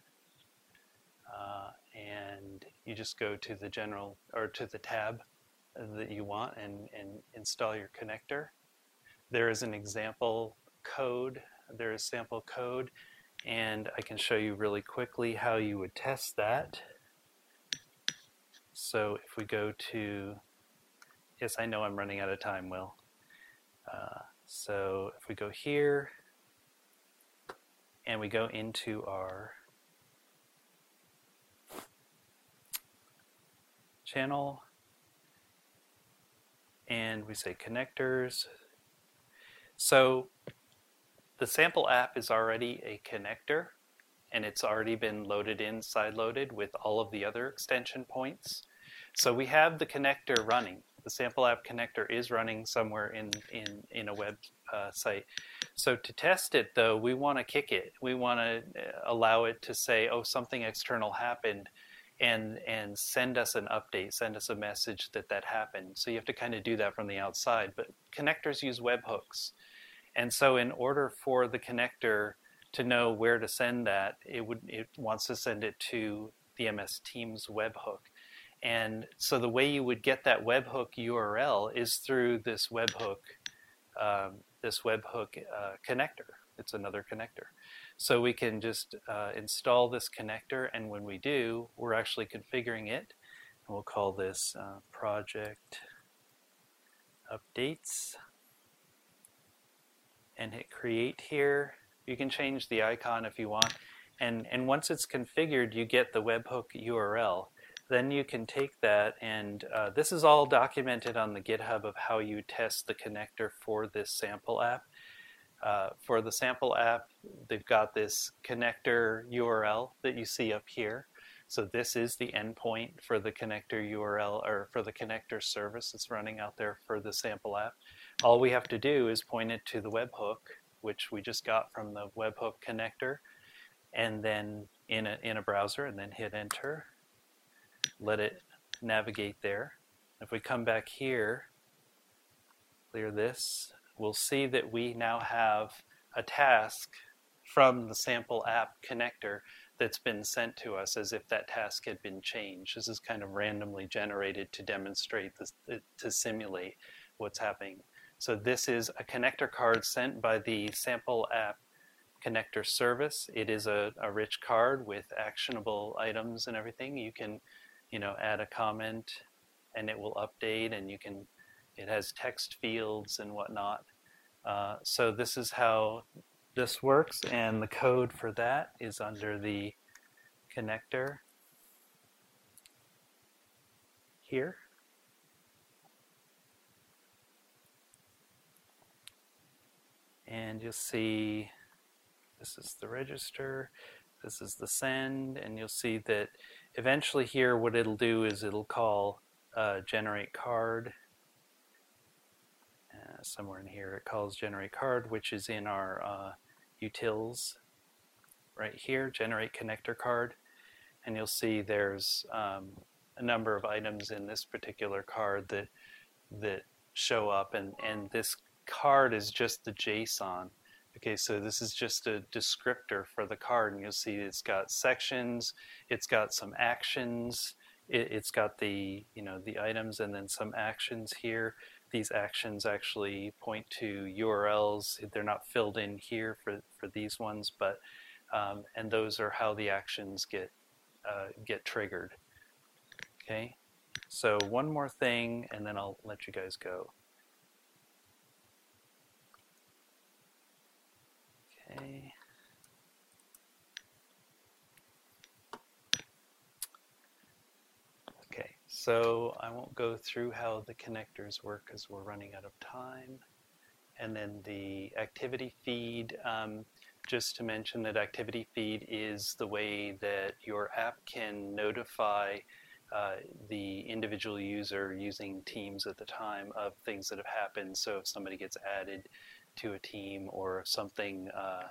And you just go to the general, or to the tab that you want, and install your connector. There is an example code. There is sample code, and I can show you really quickly how you would test that. So if we go to, yes, I know I'm running out of time, Will. So if we go here, and we go into our channel, and we say connectors. So the sample app is already a connector, and it's already been loaded in, side-loaded with all of the other extension points. So we have the connector running. The sample app connector is running somewhere in a web site. So to test it, though, we want to kick it. We want to allow it to say, oh, something external happened, and send us an update, send us a message that happened. So you have to kind of do that from the outside. But connectors use webhooks. And so in order for the connector to know where to send that, it wants to send it to the MS Teams webhook. And so the way you would get that webhook URL is through this webhook connector. It's another connector. So we can just install this connector, and when we do, we're actually configuring it. And we'll call this project updates, and hit create here. You can change the icon if you want. And once it's configured, you get the webhook URL. Then you can take that, and this is all documented on the GitHub of how you test the connector for this sample app. For the sample app, they've got this connector URL that you see up here. So this is the endpoint for the connector URL, or for the connector service that's running out there for the sample app. All we have to do is point it to the webhook, which we just got from the webhook connector, and then in a browser, and then hit enter. Let it navigate there. If we come back here, clear this, we'll see that we now have a task from the sample app connector that's been sent to us as if that task had been changed. This is kind of randomly generated to demonstrate this, to simulate what's happening. So this is a connector card sent by the sample app connector service. It is a rich card with actionable items and everything. You can, add a comment, and it will update, and it has text fields and whatnot. So this is how this works, and the code for that is under the connector here. And you'll see this is the register. This is the send, and you'll see that eventually here what it'll do is it'll call generate card. Somewhere in here it calls generate card, which is in our utils right here, generate connector card. And you'll see there's a number of items in this particular card that show up, and this card is just the JSON. Okay, so this is just a descriptor for the card, and you'll see it's got sections, it's got some actions, it's got the the items and then some actions here. These actions actually point to URLs. They're not filled in here for these ones, but and those are how the actions get triggered. Okay, so one more thing, and then I'll let you guys go. Okay. Okay, so I won't go through how the connectors work because we're running out of time. And then the activity feed, just to mention that activity feed is the way that your app can notify the individual user using Teams at the time of things that have happened. So if somebody gets added to a team or something,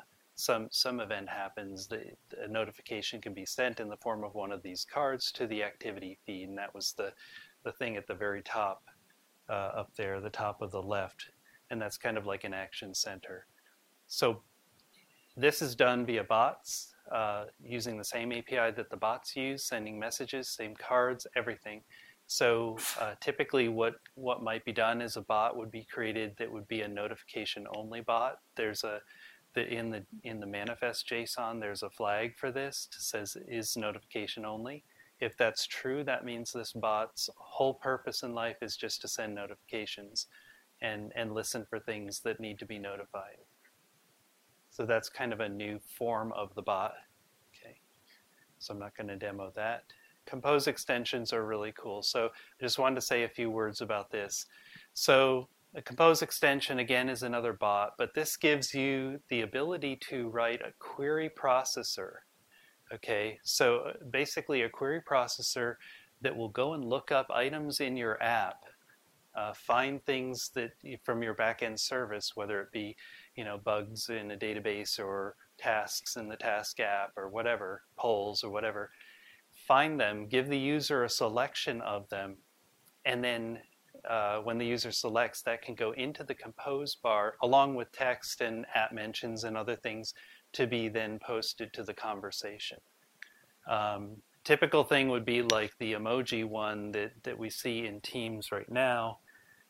some event happens, a notification can be sent in the form of one of these cards to the activity feed, and that was the thing at the very top up there, the top of the left, and that's kind of like an action center. So this is done via bots, using the same API that the bots use, sending messages, same cards, everything. So typically what might be done is a bot would be created that would be a notification only bot. There's in the manifest JSON, there's a flag for this that says is notification only. If that's true, that means this bot's whole purpose in life is just to send notifications and listen for things that need to be notified. So that's kind of a new form of the bot. Okay, so I'm not going to demo that. Compose extensions are really cool. So I just wanted to say a few words about this. So a Compose extension, again, is another bot, but this gives you the ability to write a query processor. Okay, so basically a query processor that will go and look up items in your app, find things that from your backend service, whether it be bugs in a database or tasks in the task app or whatever, polls or whatever, find them, give the user a selection of them, and then when the user selects, that can go into the Compose bar along with text and app mentions and other things to be then posted to the conversation. Typical thing would be like the emoji one that we see in Teams right now.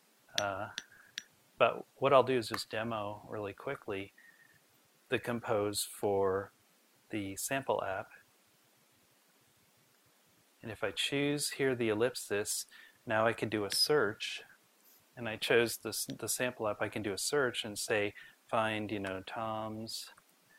But what I'll do is just demo really quickly the Compose for the sample app. And if I choose here the ellipsis, now I can do a search. And I chose the sample app. I can do a search and say, find, Tom's,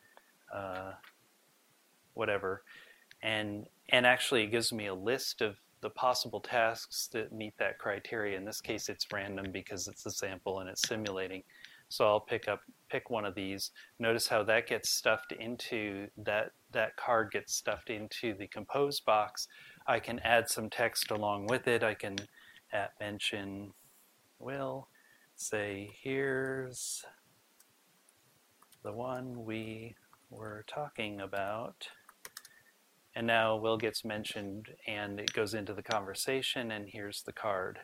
whatever. And actually it gives me a list of the possible tasks that meet that criteria. In this case, it's random because it's a sample and it's simulating. So I'll pick one of these. Notice how that gets stuffed into, that card gets stuffed into the Compose box. I can add some text along with it. I can mention, Will, say, here's the one we were talking about. And now Will gets mentioned and it goes into the conversation, and here's the card.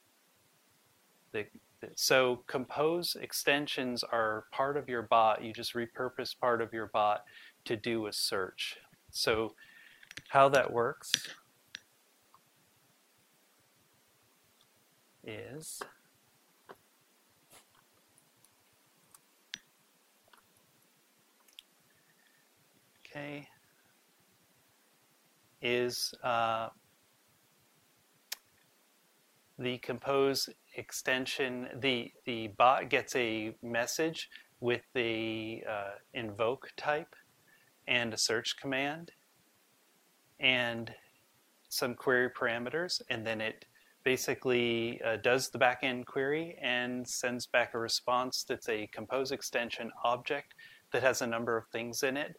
So Compose extensions are part of your bot. You just repurpose part of your bot to do a search. So how that works is the Compose extension, the bot gets a message with the invoke type and a search command and some query parameters, and then it basically does the backend query and sends back a response that's a Compose extension object that has a number of things in it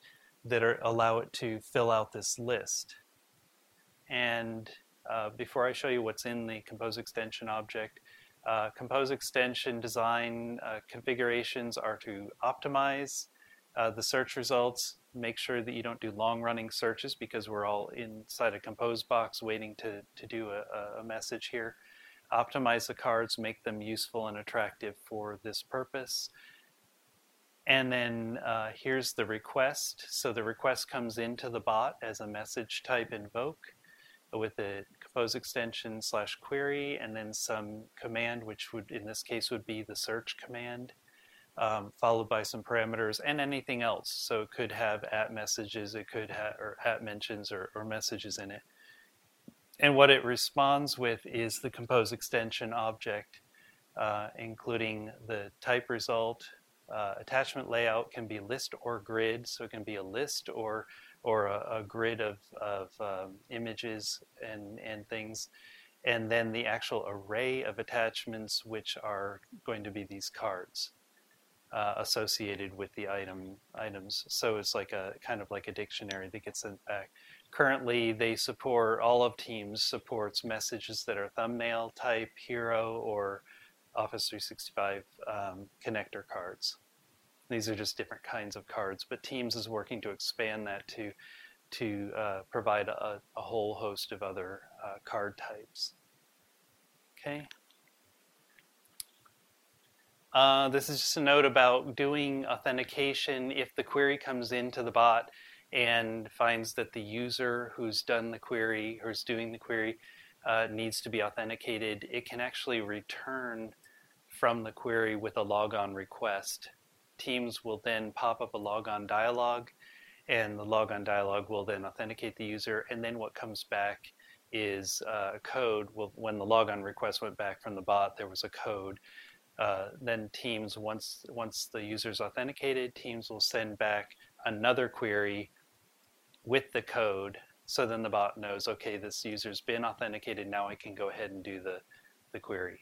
allow it to fill out this list. And before I show you what's in the Compose extension object, Compose extension design configurations are to optimize the search results. Make sure that you don't do long-running searches because we're all inside a Compose box waiting to do a message here. Optimize the cards, make them useful and attractive for this purpose. And then here's the request. So the request comes into the bot as a message type invoke with the Compose extension / query, and then some command, which would in this case would be the search command, followed by some parameters and anything else. So it could have @ messages, it could have or @ mentions or messages in it. And what it responds with is the Compose extension object, including the type result. Attachment layout can be list or grid, so it can be a list or a grid of images and things, and then the actual array of attachments, which are going to be these cards associated with the items. So it's like a kind of like a dictionary that gets sent back. Currently, they support, all of Teams supports messages that are thumbnail type, hero, or Office 365 connector cards. These are just different kinds of cards, but Teams is working to expand that to provide a whole host of other card types. Okay. This is just a note about doing authentication. If the query comes into the bot and finds that the user who's done the query, who's doing the query, needs to be authenticated, it can actually return from the query with a logon request. Teams will then pop up a logon dialog, and the logon dialog will then authenticate the user, and then what comes back is code. When the logon request went back from the bot, there was a code. Then Teams, once the user's authenticated, Teams will send back another query with the code, so then the bot knows, okay, this user's been authenticated, now I can go ahead and do the query.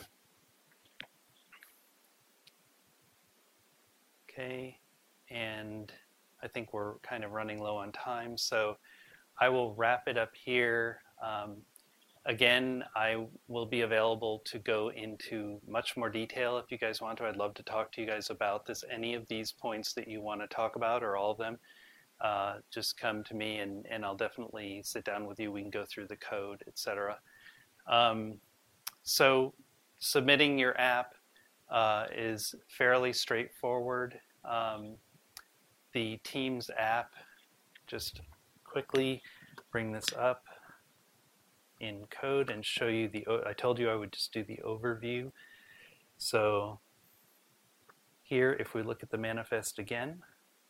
Okay, and I think we're kind of running low on time, so I will wrap it up here. Again, I will be available to go into much more detail if you guys want to. I'd love to talk to you guys about this. Any of these points that you want to talk about, or all of them, just come to me and I'll definitely sit down with you. We can go through the code, etc. So submitting your app is fairly straightforward. The Teams app, just quickly bring this up in code and show you I told you I would just do the overview. So here, if we look at the manifest again,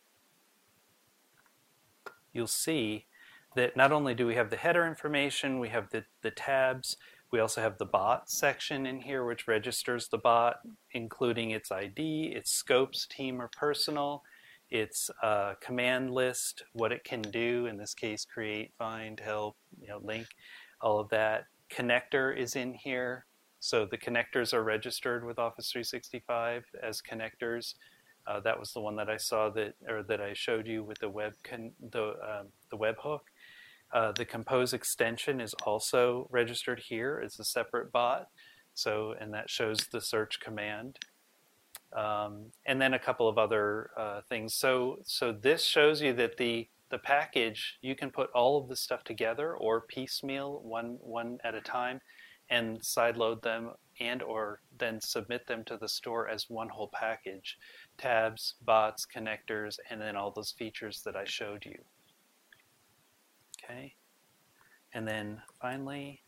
you'll see that not only do we have the header information, we have the tabs, we also have the bot section in here, which registers the bot, including its ID, its scopes, team or personal, its command list, what it can do, in this case, create, find, help, link, all of that. Connector is in here. So the connectors are registered with Office 365 as connectors. That was the one that I saw that I showed you with the webhook. The Compose extension is also registered here as a separate bot. So, and that shows the search command. And then a couple of other things. So this shows you that the package, you can put all of this stuff together or piecemeal one at a time and sideload them and or then submit them to the store as one whole package. Tabs, bots, connectors, and then all those features that I showed you. Okay. And then finally,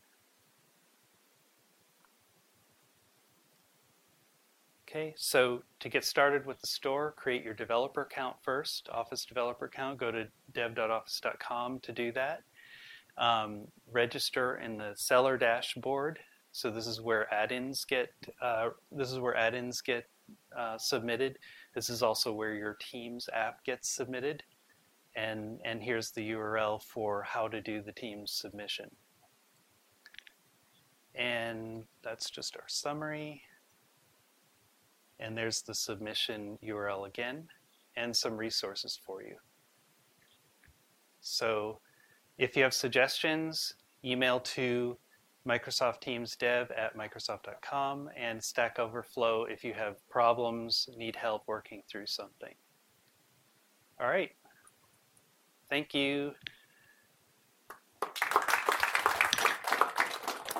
okay, so to get started with the store, create your developer account first, Office developer account. Go to dev.office.com to do that. Register in the seller dashboard. So this is where add-ins get submitted. This is also where your Teams app gets submitted. And here's the URL for how to do the Teams submission. And that's just our summary. And there's the submission URL again, and some resources for you. So if you have suggestions, email to Microsoft Teams dev at Microsoft.com, and Stack Overflow if you have problems, need help working through something. All right. Thank you.